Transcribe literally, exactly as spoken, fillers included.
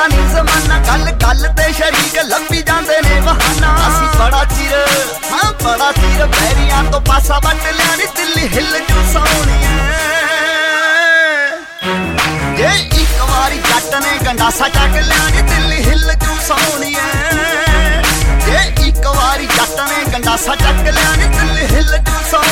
ਮੰਨਦਾ ਨੀ ਜ਼ਮਾਨਾ, ਗੱਲ ਗੱਲ ਤੇ ਸ਼ਰੀਕ ਲੱਭੀ ਜਾਂਦੇ ਨੇ ਬਹਾਨਾ। ਅਸੀਂ ਬੜਾ ਚਿਰ ਹਾਂ ਬੜਾ ਚਿਰ ਬੈਰੀਆਂ ਤੋਂ ਪਾਸਾ ਵੱਟ ਲਿਆ ਨੀ, ਦਿੱਲੀ ਹਿੱਲ ਜੂ ਸੋਹਣੀਏ। ਜੇ ਇੱਕ ਵਾਰੀ ਜੱਟ ਨੇ ਗੰਡਾਸਾ ਚੱਕ ਲਿਆ ਨੀ, ਦਿੱਲੀ ਹਿੱਲ ਜੂ ਸੋਹਣੀਏ। ਜੇ ਇੱਕ ਵਾਰੀ ਜੱਟ ਨੇ ਗੰਡਾਸਾ ਚੱਕ ਲਿਆ ਨੀ, ਦਿੱਲੀ ਹਿੱਲ ਜੂ ਸੋਹਣੀਏ।